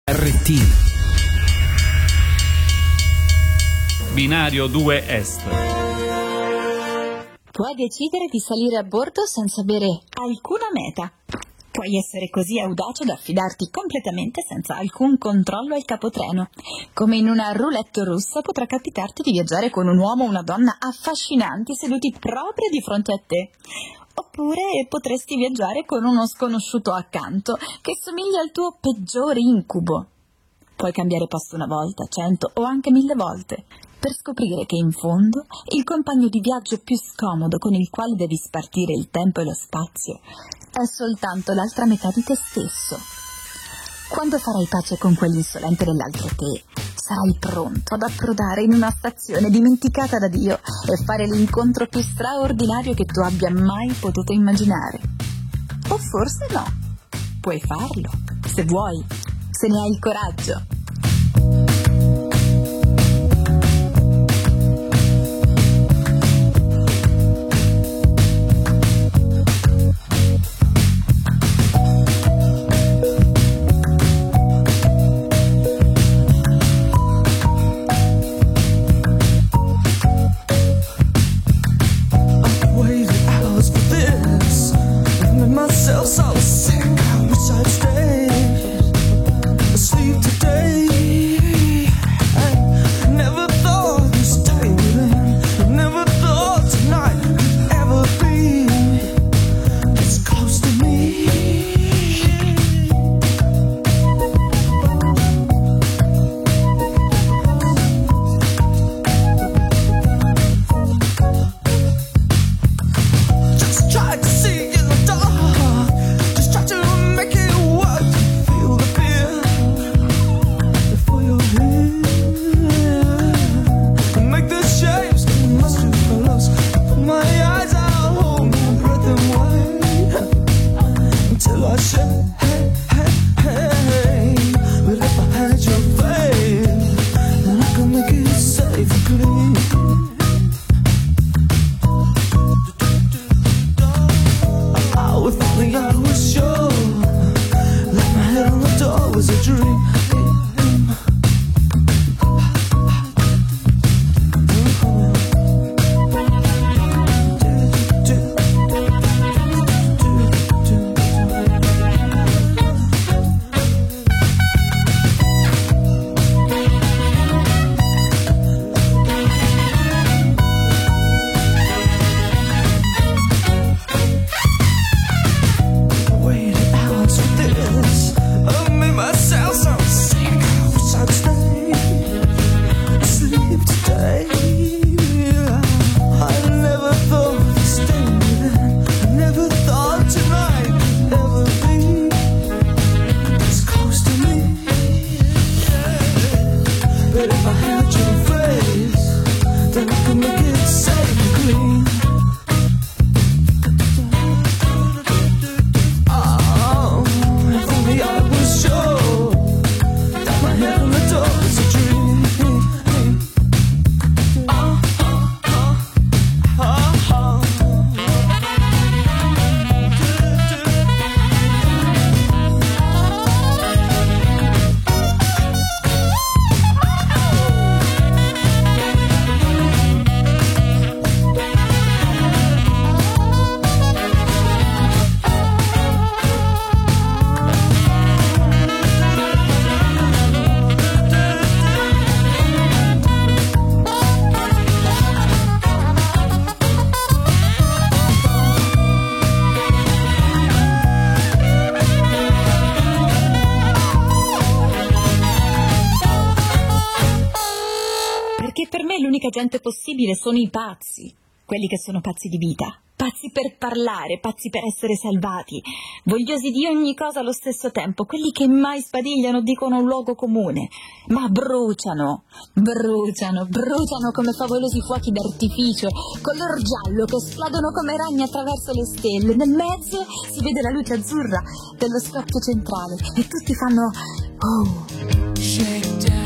RT. Binario 2 Est. Puoi decidere di salire a bordo senza avere alcuna meta. Puoi essere così audace da affidarti completamente senza alcun controllo al capotreno. Come in una roulette russa potrà capitarti di viaggiare con un uomo o una donna affascinanti seduti proprio di fronte a te. Oppure potresti viaggiare con uno sconosciuto accanto che somiglia al tuo peggiore incubo. Puoi cambiare posto una volta, 100 o anche 1000 volte, per scoprire che in fondo il compagno di viaggio più scomodo con il quale devi spartire il tempo e lo spazio è soltanto l'altra metà di te stesso. Quando farai pace con quell'insolente dell'altro te, sarai pronto ad approdare in una stazione dimenticata da Dio e fare l'incontro più straordinario che tu abbia mai potuto immaginare. O forse no. Puoi farlo, se vuoi, se ne hai il coraggio. L'unica gente possibile sono i pazzi, quelli che sono pazzi di vita, pazzi per parlare, pazzi per essere salvati, vogliosi di ogni cosa allo stesso tempo, quelli che mai sbadigliano dicono un luogo comune, ma bruciano come favolosi fuochi d'artificio, color giallo che esplodono come ragni attraverso le stelle, nel mezzo si vede la luce azzurra dello scoppio centrale e tutti fanno oh. Shakedown.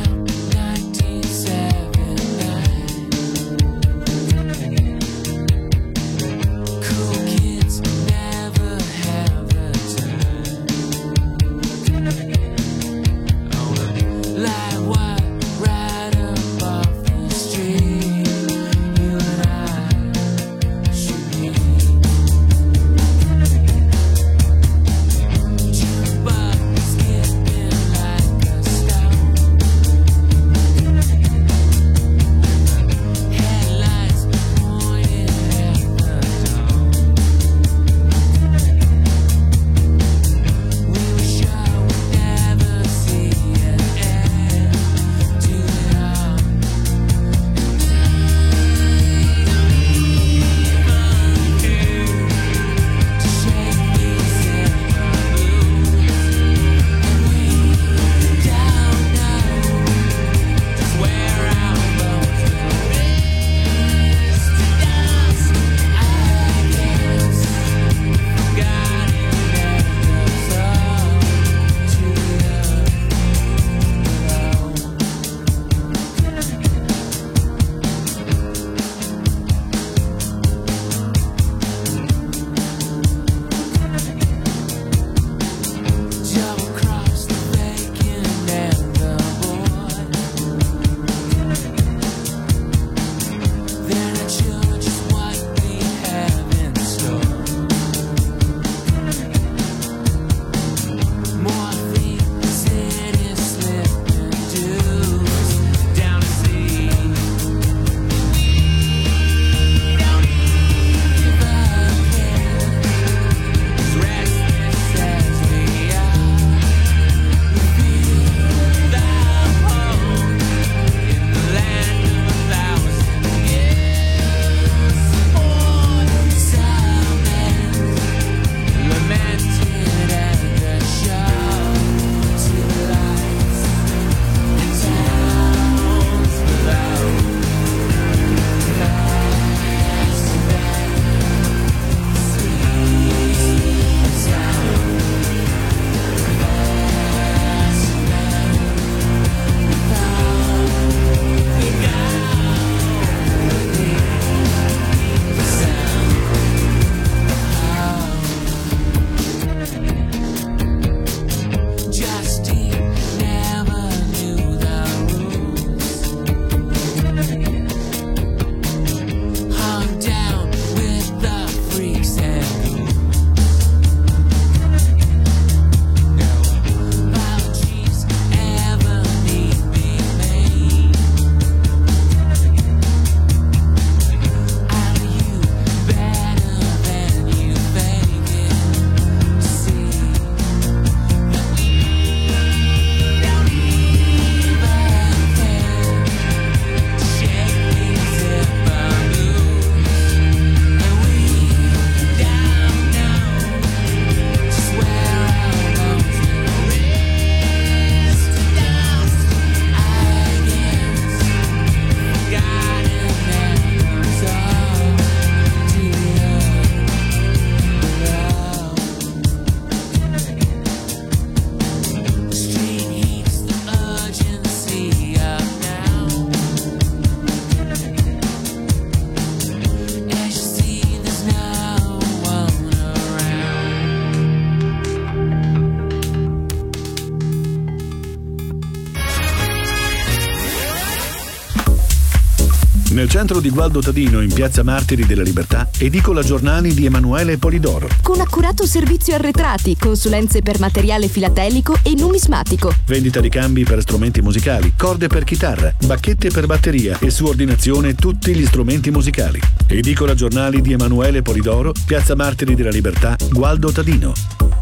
Nel centro di Gualdo Tadino, in piazza Martiri della Libertà, edicola giornali di Emanuele Polidoro. Con accurato servizio arretrati, consulenze per materiale filatelico e numismatico. Vendita di cambi per strumenti musicali, corde per chitarra, bacchette per batteria e su ordinazione tutti gli strumenti musicali. Edicola giornali di Emanuele Polidoro, piazza Martiri della Libertà, Gualdo Tadino.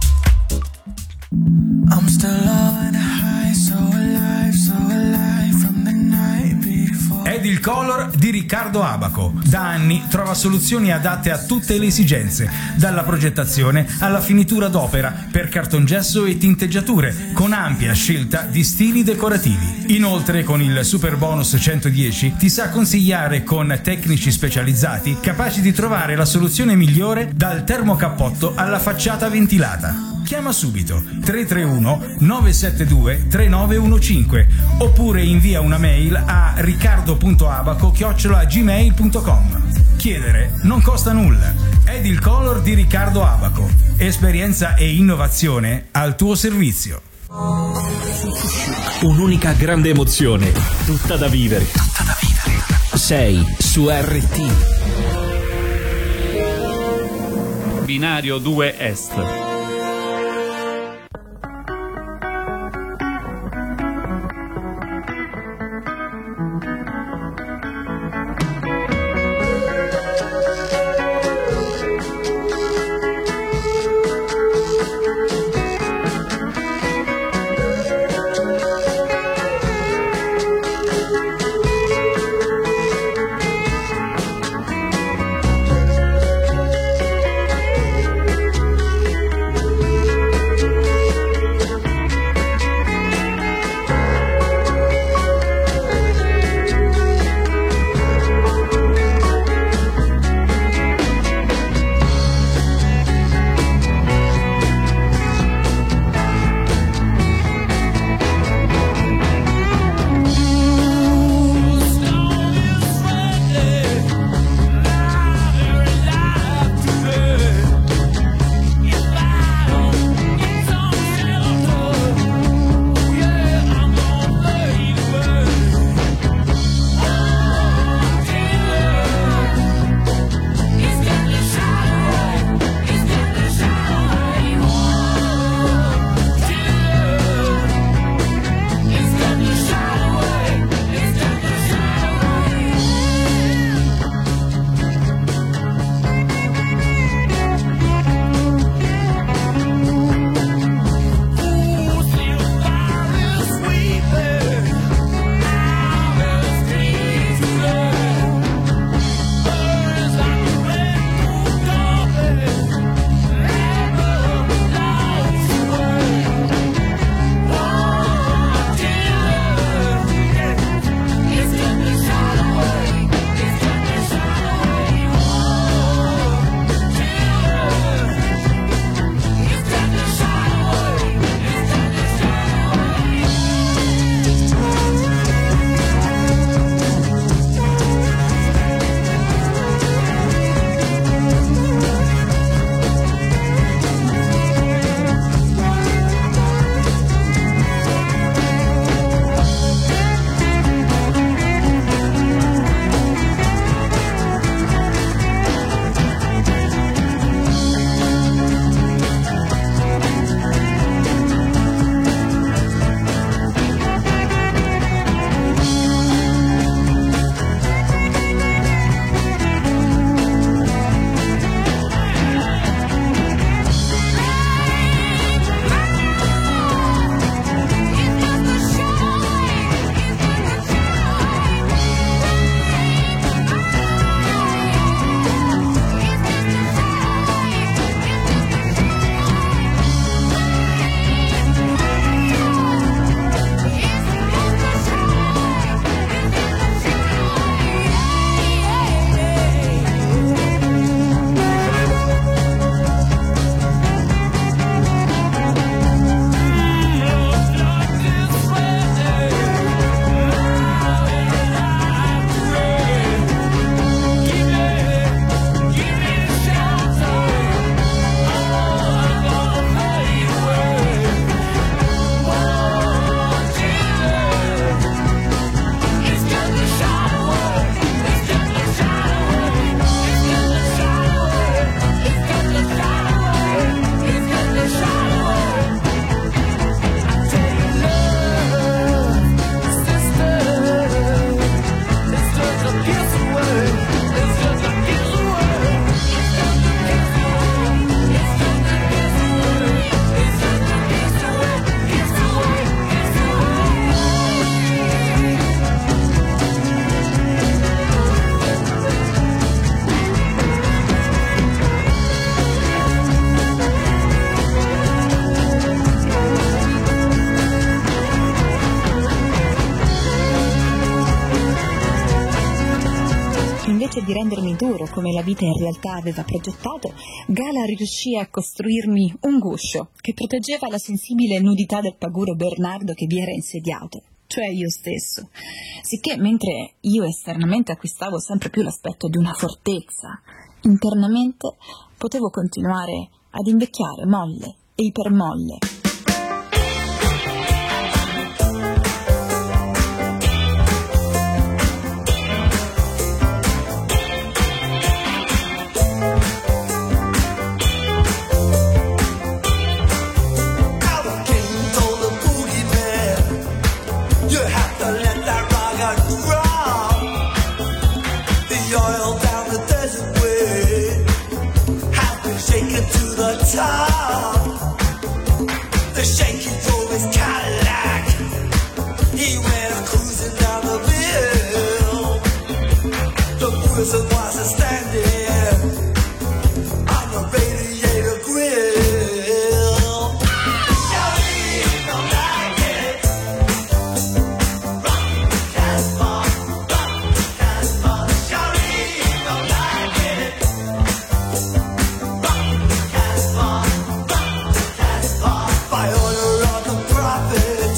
I'm still on high, so alive from the night before. Edil Color di Riccardo Abaco. Da anni trova soluzioni adatte a tutte le esigenze, dalla progettazione alla finitura d'opera, per cartongesso e tinteggiature, con ampia scelta di stili decorativi. Inoltre, con il Super Bonus 110 ti sa consigliare con tecnici specializzati capaci di trovare la soluzione migliore dal termocappotto alla facciata ventilata. Chiama subito 331 972 3915 oppure invia una mail a riccardo.abaco@gmail.com. Chiedere non costa nulla. Edil Color di Riccardo Abaco. Esperienza e innovazione al tuo servizio. Un'unica grande emozione, tutta da vivere. Sei su RT. Binario 2 Est. invece di rendermi duro come la vita in realtà aveva progettato, Gala riuscì a costruirmi un guscio che proteggeva la sensibile nudità del paguro Bernardo che vi era insediato, cioè io stesso. Sicché mentre io esternamente acquistavo sempre più l'aspetto di una fortezza, internamente potevo continuare ad invecchiare molle e ipermolle. The shaky drove his Cadillac. He went cruising down the hill. The prison was standing on the radiator grill. Shawty don't like it. Rock Casbah, Shawty don't like it. Rock Casbah. By order of the prophet,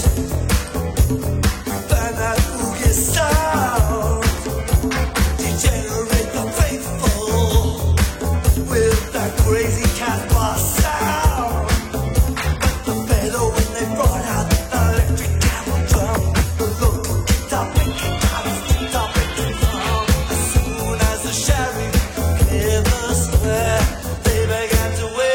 burn that boogie sound, degenerate the faithful with that crazy Casbah sound. But the fellow when they brought out the electric camel drum, the local guitar picking out his guitar picking drum. As soon as the sheriff gave the swear, they began to wait.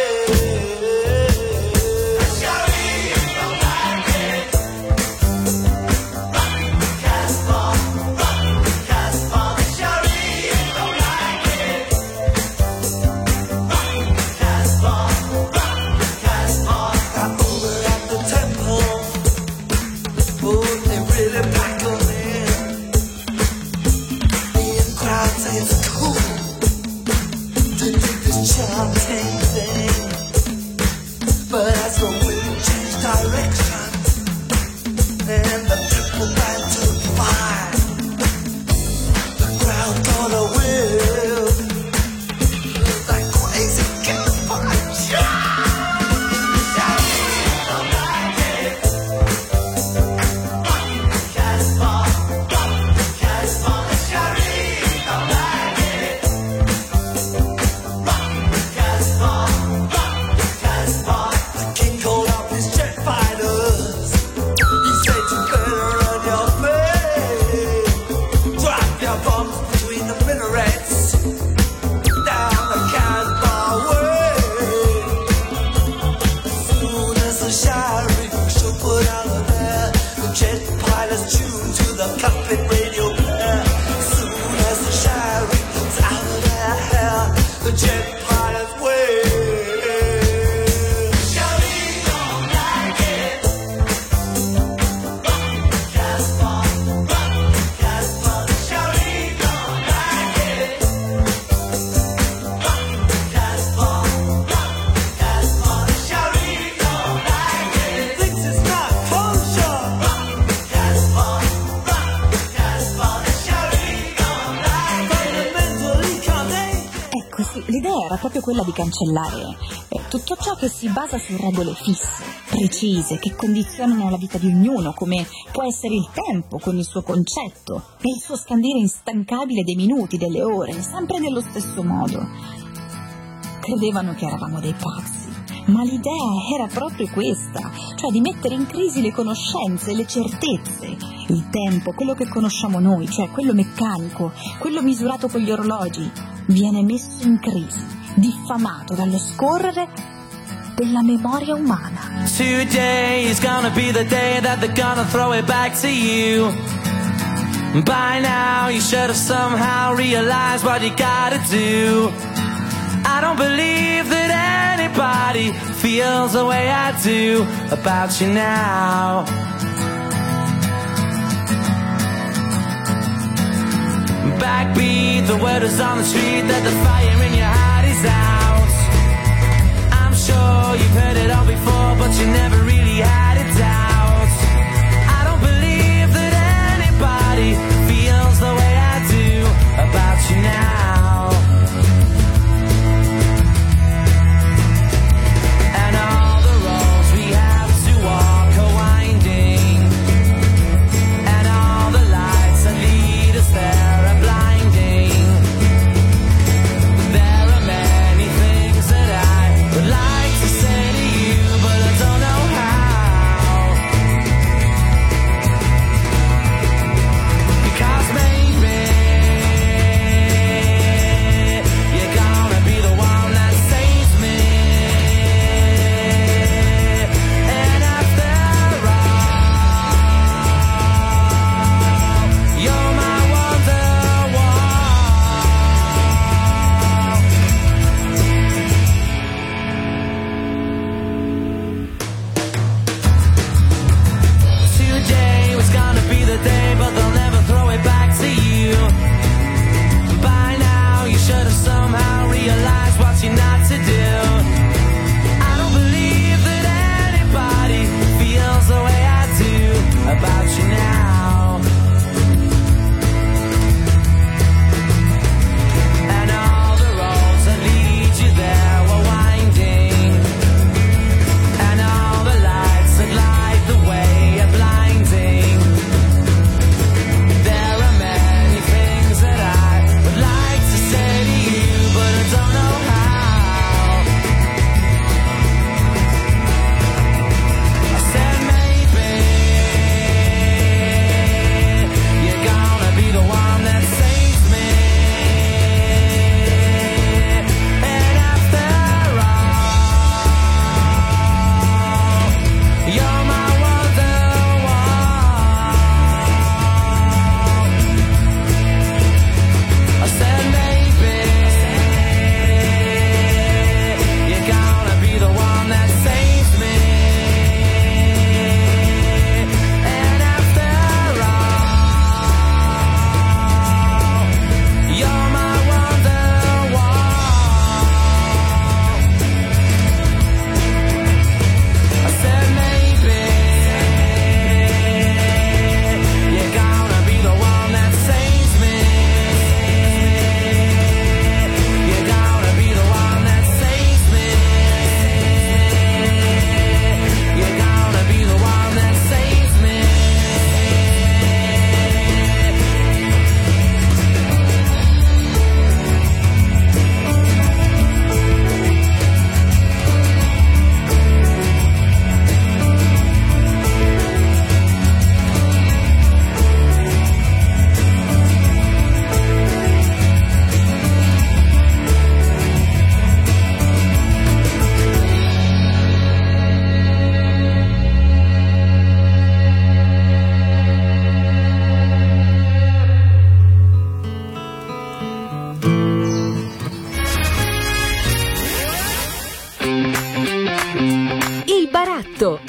But as the wind changed direction and the triple band took fire, the crowd got a whiff that crazy Casbah don't like it. Casbah, Shawty don't like it. Casbah. The king called up his jet fighters. He said you better run your face. Drop your bombs between the minarets down the Casbah way. As soon as the sheriff should put out of there, the jet pilots tuned to the cockpit radio player. As soon as the sheriff's out of their hair, the jet pilots wave. L'idea era proprio quella di cancellare tutto ciò che si basa su regole fisse, precise, che condizionano la vita di ognuno, come può essere il tempo con il suo concetto e il suo scandire instancabile dei minuti, delle ore, sempre nello stesso modo. Credevano che eravamo dei pazzi, ma l'idea era proprio questa, cioè di mettere in crisi le conoscenze, le certezze. Il tempo, quello che conosciamo noi, cioè quello meccanico, quello misurato con gli orologi, viene messo in crisi, diffamato dallo scorrere della memoria umana. Today is gonna be the day that they're gonna throw it back to you. By now you should have somehow realized what you gotta do. I don't believe that anybody feels the way I do about you now. Backbeat, the word is on the street that the fire in your heart is out. I'm sure you've heard it all before, but you never really had it out. I don't believe that anybody feels the way I do about you now.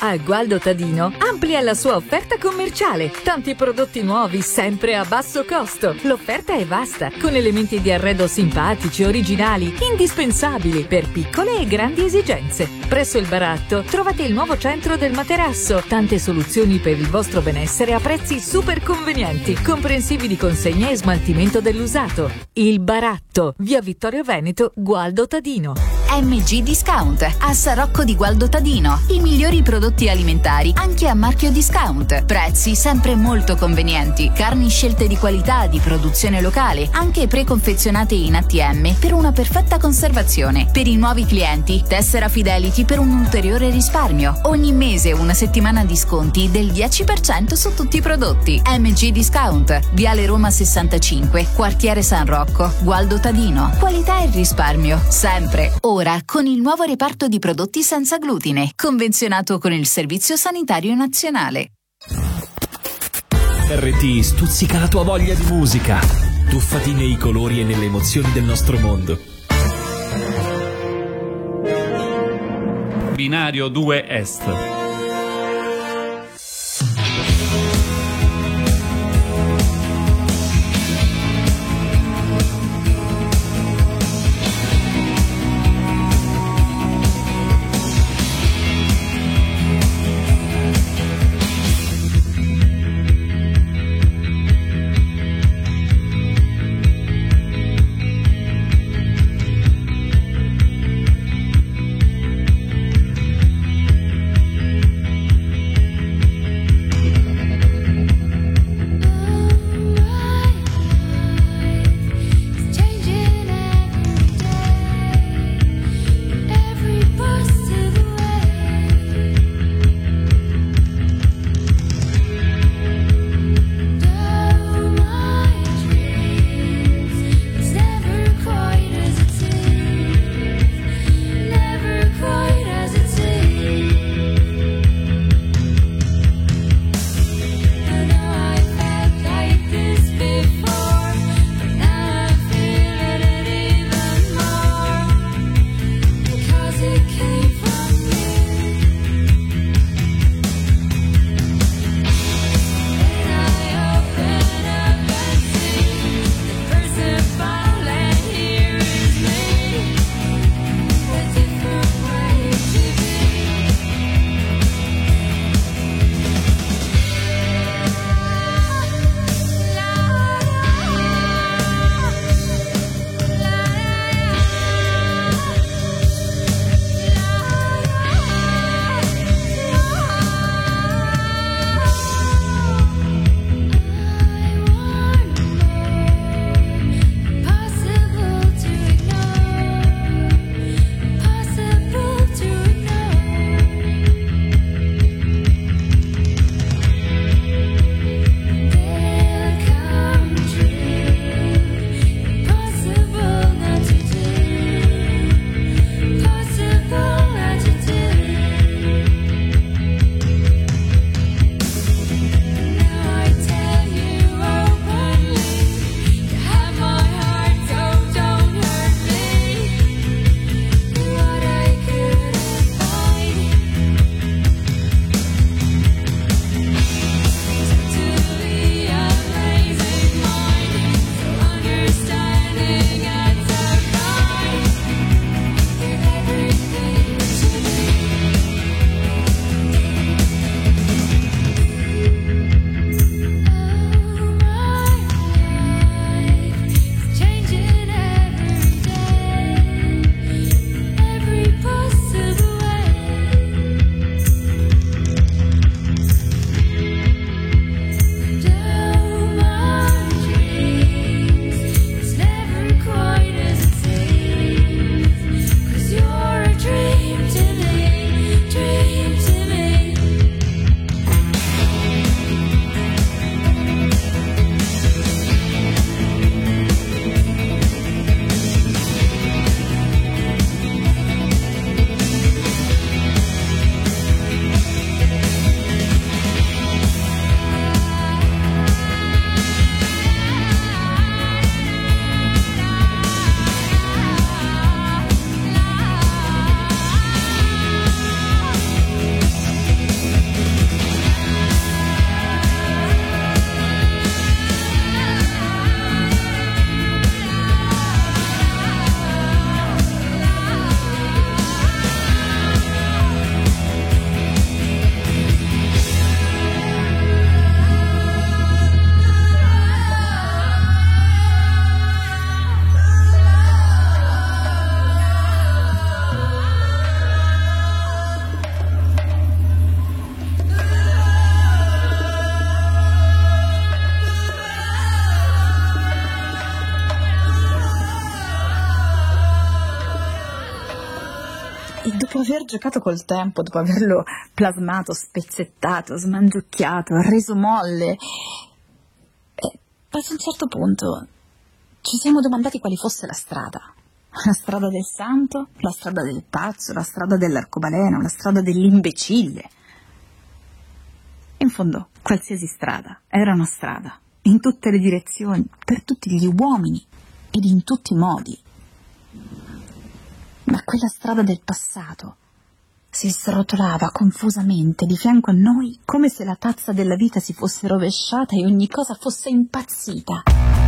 A Gualdo Tadino amplia la sua offerta commerciale. Tanti prodotti nuovi, sempre a basso costo. L'offerta è vasta, con elementi di arredo simpatici, originali, indispensabili per piccole e grandi esigenze. Presso il Baratto trovate il nuovo centro del materasso. Tante soluzioni per il vostro benessere a prezzi super convenienti, comprensivi di consegna e smaltimento dell'usato. Il Baratto, via Vittorio Veneto, Gualdo Tadino. MG Discount, a Sarocco di Gualdo Tadino. I migliori prodotti alimentari anche a marchio discount. Prezzi sempre molto convenienti. Carni scelte di qualità, di produzione locale, anche preconfezionate in ATM per una perfetta conservazione. Per i nuovi clienti, tessera Fidelity per un ulteriore risparmio. Ogni mese una settimana di sconti del 10% su tutti i prodotti. MG Discount, Viale Roma 65, Quartiere San Rocco, Gualdo Tadino. Qualità e risparmio, sempre. Ora con il nuovo reparto di prodotti senza glutine, convenzionato con il Servizio Sanitario Nazionale. RT stuzzica la tua voglia di musica. Tuffati nei colori e nelle emozioni del nostro mondo. Binario 2 Est. dopo aver giocato col tempo, dopo averlo plasmato, spezzettato, smangiucchiato, reso molle, ad un certo punto ci siamo domandati quale fosse la strada. La strada del santo, la strada del pazzo, la strada dell'arcobaleno, la strada dell'imbecille. In fondo, qualsiasi strada era una strada, in tutte le direzioni, per tutti gli uomini ed in tutti i modi. Ma quella strada del passato si srotolava confusamente di fianco a noi come se la tazza della vita si fosse rovesciata e ogni cosa fosse impazzita.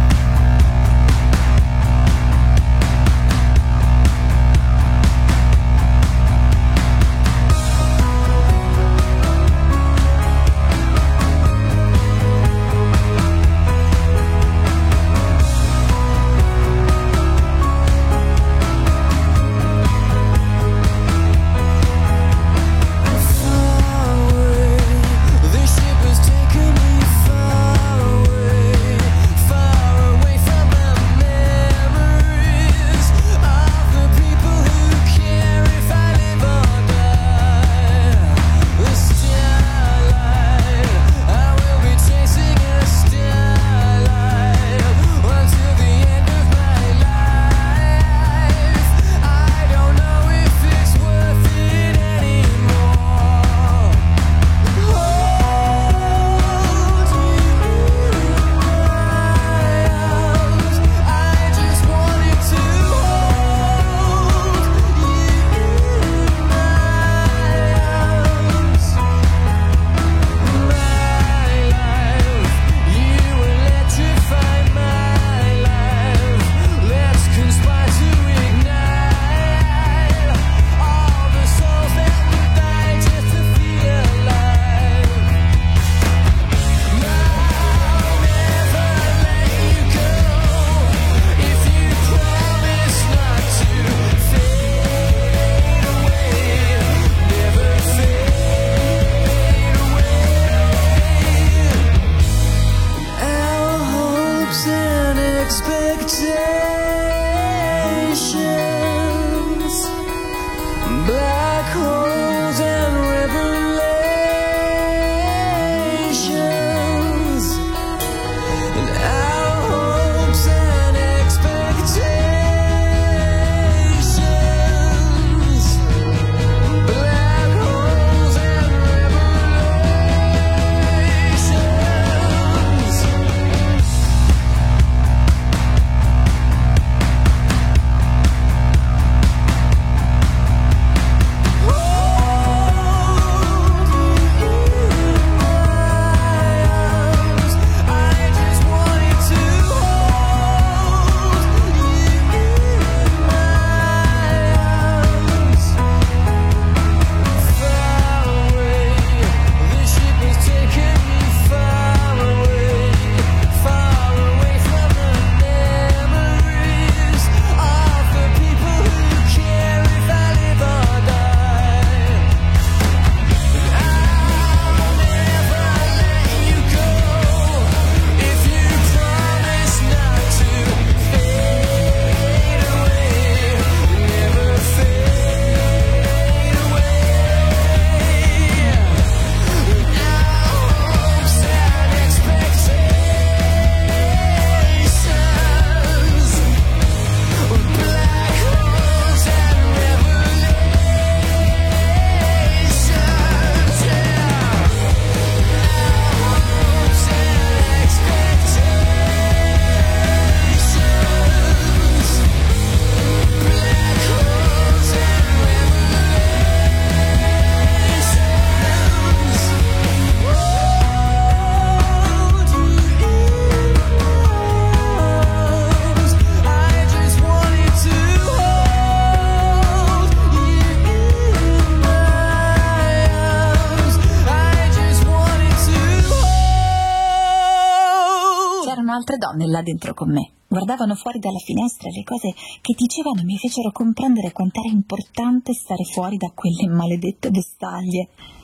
Altre donne là dentro con me guardavano fuori dalla finestra e le cose che dicevano mi fecero comprendere quanto era importante stare fuori da quelle maledette vestaglie.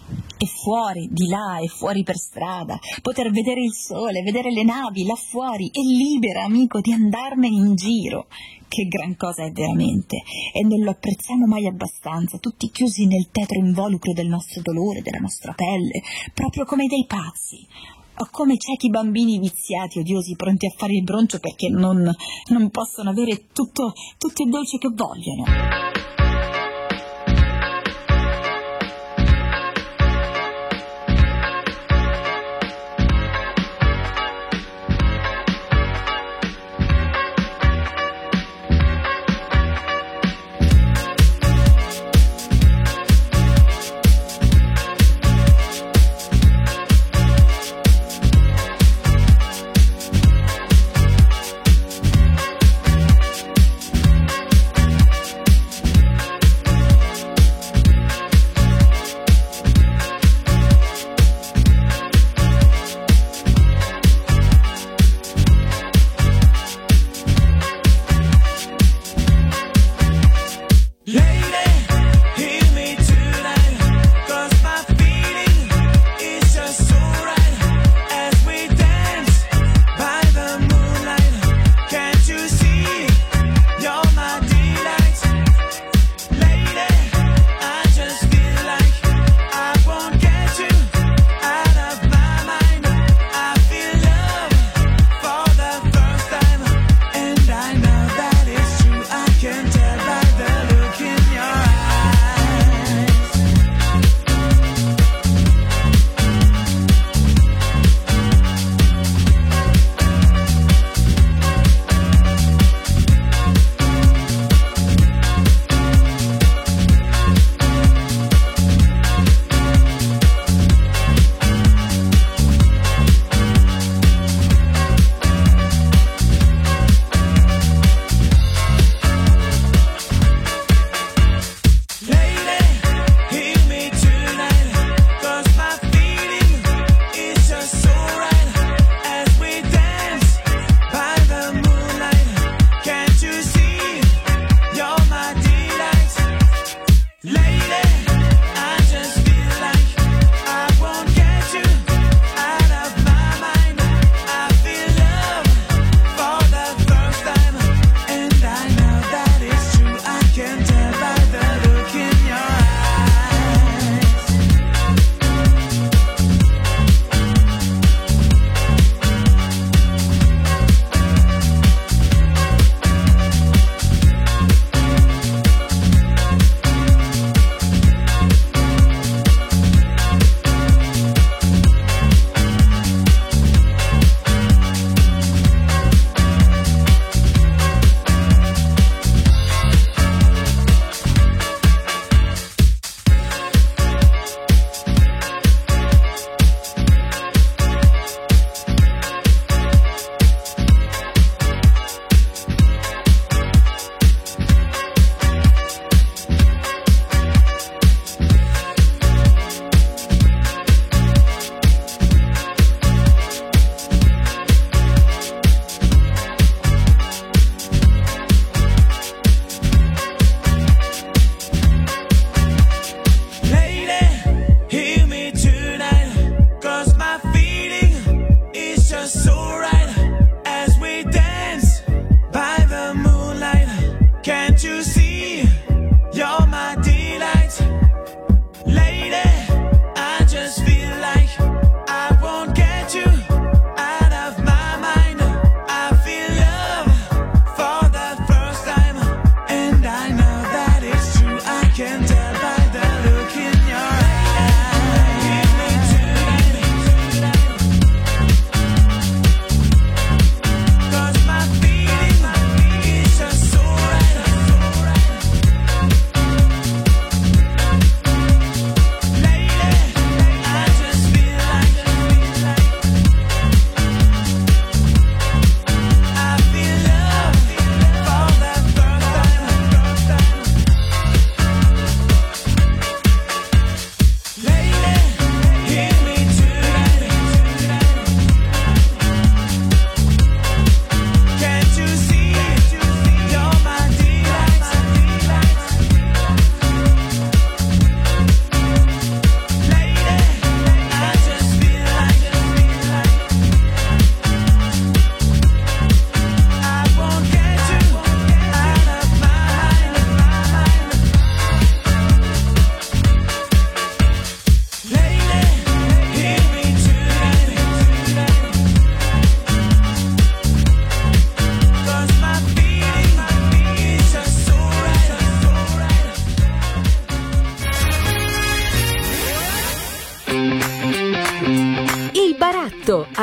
E fuori, di là e fuori per strada, poter vedere il sole, vedere le navi là fuori e libera, amico, di andarmene in giro. Che gran cosa è veramente, e non lo apprezziamo mai abbastanza, tutti chiusi nel tetro involucro del nostro dolore, della nostra pelle, proprio come dei pazzi. O come ciechi bambini viziati, odiosi, pronti a fare il broncio perché non possono avere tutto il dolce che vogliono.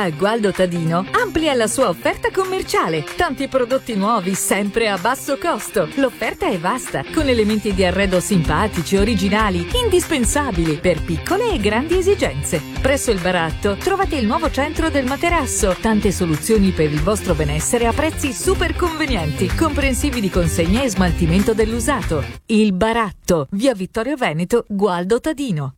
A Gualdo Tadino amplia la sua offerta commerciale. Tanti prodotti nuovi sempre a basso costo. L'offerta è vasta, con elementi di arredo simpatici, originali, indispensabili per piccole e grandi esigenze. Presso il Baratto trovate il nuovo centro del materasso. Tante soluzioni per il vostro benessere a prezzi super convenienti, comprensivi di consegna e smaltimento dell'usato. Il Baratto, via Vittorio Veneto, Gualdo Tadino.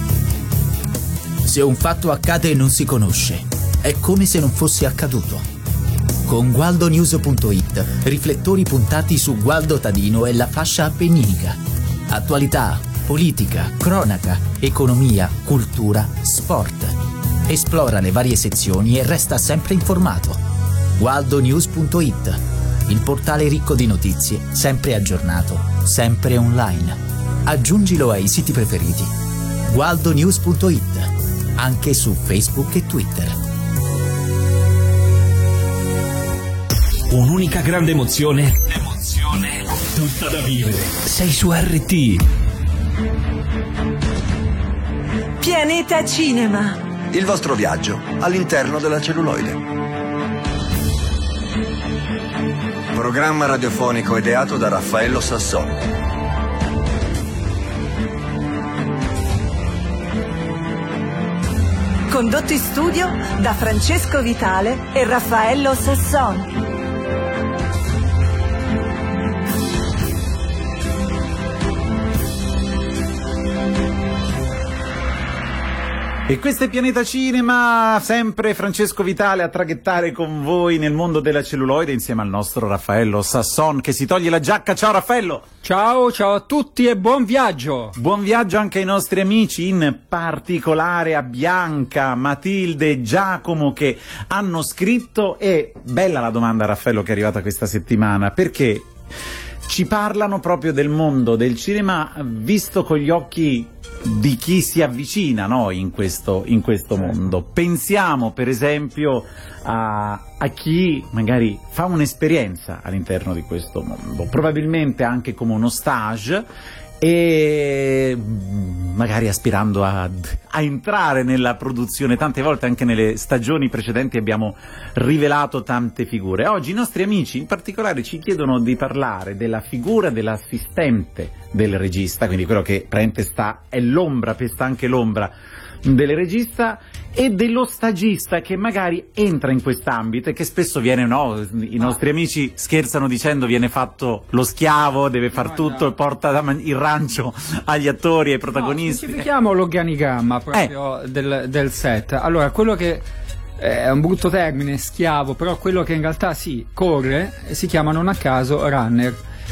Se un fatto accade e non si conosce, è come se non fosse accaduto. Con GualdoNews.it, riflettori puntati su Gualdo Tadino e la fascia appenninica. Attualità, politica, cronaca, economia, cultura, sport. Esplora le varie sezioni e resta sempre informato. GualdoNews.it, il portale ricco di notizie, sempre aggiornato, sempre online. Aggiungilo ai siti preferiti. GualdoNews.it, anche su Facebook e Twitter. Un'unica grande emozione, tutta da vivere. Sei su RT. Pianeta Cinema. Il vostro viaggio all'interno della celluloide. Programma radiofonico ideato da Raffaello Sasson. Condotto in studio da Francesco Vitale e Raffaello Sasson. E questo è Pianeta Cinema, sempre Francesco Vitale a traghettare con voi nel mondo della celluloide insieme al nostro Raffaello Sasson che si toglie la giacca. Ciao Raffaello! Ciao a tutti e buon viaggio! Buon viaggio anche ai nostri amici, in particolare a Bianca, Matilde e Giacomo che hanno scritto. E bella la domanda, Raffaello, che è arrivata questa settimana, perché ci parlano proprio del mondo del cinema visto con gli occhi di chi si avvicina, no, in questo mondo. Pensiamo per esempio a chi magari fa un'esperienza all'interno di questo mondo, probabilmente anche come uno stage, e magari aspirando a entrare nella produzione. Tante volte anche nelle stagioni precedenti abbiamo rivelato tante figure. Oggi i nostri amici in particolare ci chiedono di parlare della figura dell'assistente del regista, quindi quello che praticamente è l'ombra, pesta anche l'ombra del regista, e dello stagista che magari entra in quest'ambito e che spesso viene, no, i nostri amici scherzano dicendo viene fatto lo schiavo, deve far tutto e porta il rancio agli attori e ai protagonisti. Specifichiamo l'organigramma proprio del set. Allora, quello che è un brutto termine, schiavo, però quello che in realtà corre si chiama non a caso runner.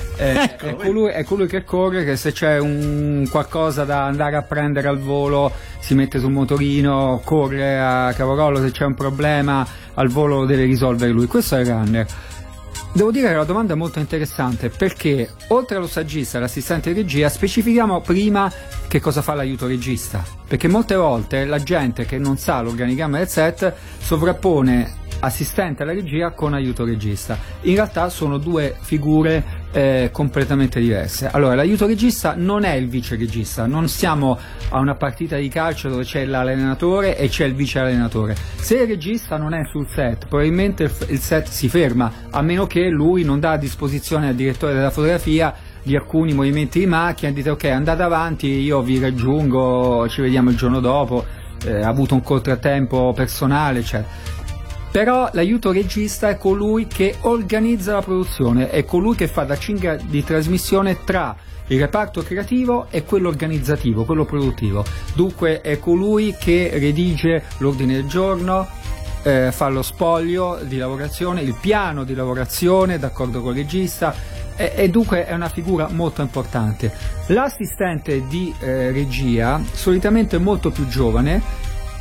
È colui che corre, che se c'è un qualcosa da andare a prendere al volo si mette sul motorino, corre a cavorolo, se c'è un problema al volo lo deve risolvere lui. Questo è il runner. Devo dire che la domanda è molto interessante, perché oltre allo stagista e all'assistente di regia specifichiamo prima che cosa fa l'aiuto regista, perché molte volte la gente che non sa l'organigramma del set sovrappone assistente alla regia con aiuto regista. In realtà sono due figure completamente diverse. Allora, l'aiuto regista non è il vice regista, non siamo a una partita di calcio dove c'è l'allenatore e c'è il vice allenatore. Se il regista non è sul set, probabilmente il set si ferma, a meno che lui non dà a disposizione al direttore della fotografia di alcuni movimenti di macchina e dite ok, andate avanti, io vi raggiungo, ci vediamo il giorno dopo, ha avuto un contrattempo personale, eccetera. Però l'aiuto regista è colui che organizza la produzione, è colui che fa da cinghia di trasmissione tra il reparto creativo e quello organizzativo, quello produttivo. Dunque è colui che redige l'ordine del giorno, fa lo spoglio di lavorazione, il piano di lavorazione d'accordo con il regista, e dunque è una figura molto importante. L'assistente di regia solitamente è molto più giovane,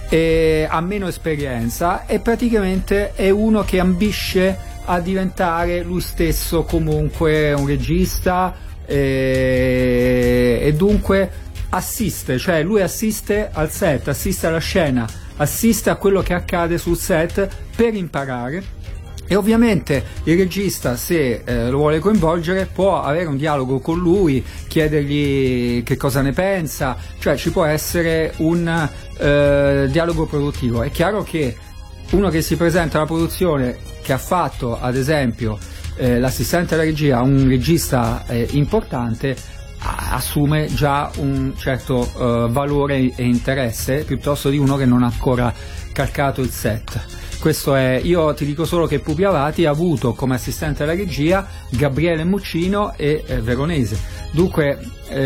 ha meno esperienza e praticamente è uno che ambisce a diventare lui stesso comunque un regista, e dunque assiste, cioè lui assiste al set, assiste alla scena, assiste a quello che accade sul set per imparare. E ovviamente il regista, se lo vuole coinvolgere, può avere un dialogo con lui, chiedergli che cosa ne pensa, cioè ci può essere un dialogo produttivo. È chiaro che uno che si presenta alla produzione, che ha fatto ad esempio l'assistente alla regia, un regista importante, assume già un certo valore e interesse piuttosto di uno che non ha ancora calcato il set. Questo è, io ti dico solo che Pupi Avati ha avuto come assistente alla regia Gabriele Muccino e Veronesi, dunque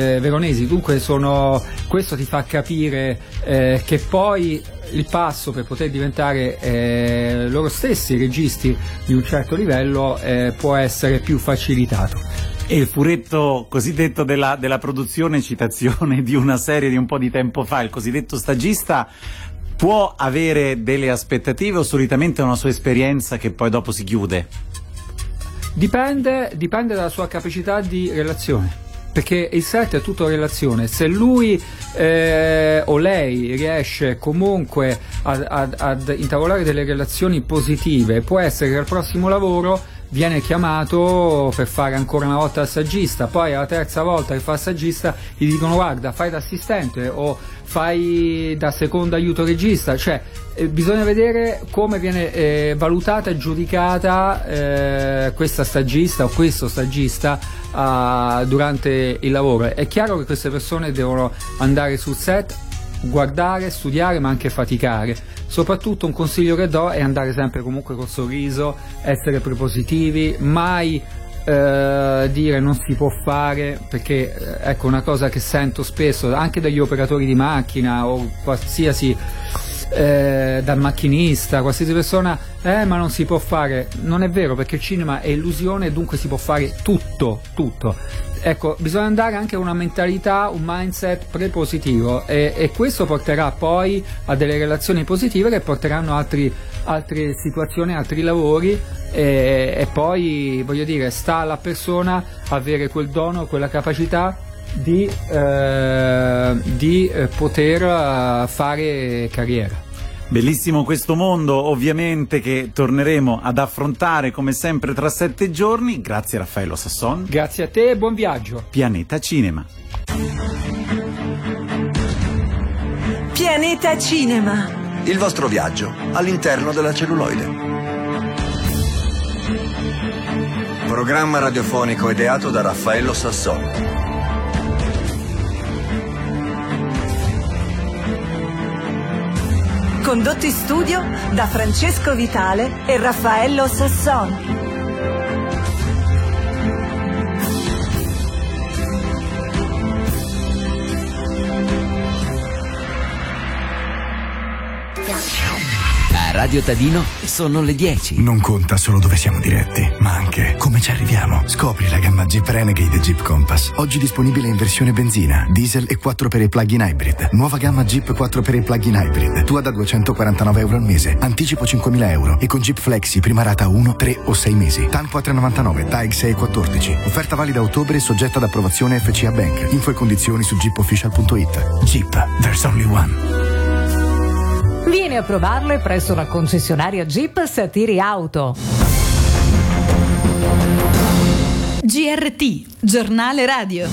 questo ti fa capire che poi il passo per poter diventare loro stessi registi di un certo livello può essere più facilitato. E il furetto cosiddetto della produzione, citazione di una serie di un po' di tempo fa, il cosiddetto stagista, può avere delle aspettative o solitamente è una sua esperienza che poi dopo si chiude? Dipende dalla sua capacità di relazione, perché il set è tutto relazione. Se lui o lei riesce comunque ad intavolare delle relazioni positive, può essere che al prossimo lavoro viene chiamato per fare ancora una volta il saggista, poi alla terza volta che fa il saggista gli dicono guarda, fai da assistente o fai da secondo aiuto regista, cioè bisogna vedere come viene valutata e giudicata questa stagista o questo stagista durante il lavoro. È chiaro che queste persone devono andare sul set, guardare, studiare, ma anche faticare. Soprattutto un consiglio che do è andare sempre comunque col sorriso, essere propositivi, mai dire non si può fare, perché ecco una cosa che sento spesso anche dagli operatori di macchina o qualsiasi dal macchinista, qualsiasi persona, ma non si può fare. Non è vero, perché il cinema è illusione e dunque si può fare tutto. Ecco, bisogna andare anche a una mentalità, un mindset prepositivo e questo porterà poi a delle relazioni positive che porteranno altre situazioni, altri lavori e poi voglio dire, sta alla persona avere quel dono, quella capacità di poter fare carriera. Bellissimo questo mondo, ovviamente, che torneremo ad affrontare come sempre tra 7 giorni. Grazie Raffaello Sasson. Grazie a te e buon viaggio. Pianeta Cinema. Pianeta Cinema. Il vostro viaggio all'interno della celluloide. Programma radiofonico ideato da Raffaello Sasson. Condotto in studio da Francesco Vitale e Raffaello Sasson. Radio Tadino sono le 10. Non conta solo dove siamo diretti, ma anche come ci arriviamo. Scopri la gamma Jeep Renegade e Jeep Compass. Oggi disponibile in versione benzina, diesel e 4x plug-in hybrid. Nuova gamma Jeep 4x plug-in hybrid. Tua da €249 al mese. Anticipo €5.000 e con Jeep Flexi prima rata a 1, 3 o 6 mesi. Tanco a 3,99, TAEG 6,14. Offerta valida a ottobre, soggetta ad approvazione FCA Bank. Info e condizioni su jeepofficial.it. Jeep, there's only one. Vieni a provarle presso la concessionaria Jeep Satiri Auto. GRT, giornale radio.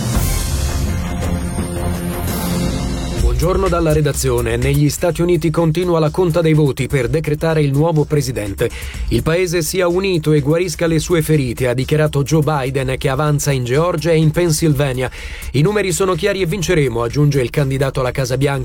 Buongiorno dalla redazione. Negli Stati Uniti continua la conta dei voti per decretare il nuovo presidente. Il paese sia unito e guarisca le sue ferite, ha dichiarato Joe Biden, che avanza in Georgia e in Pennsylvania. I numeri sono chiari e vinceremo, aggiunge il candidato alla Casa Bianca.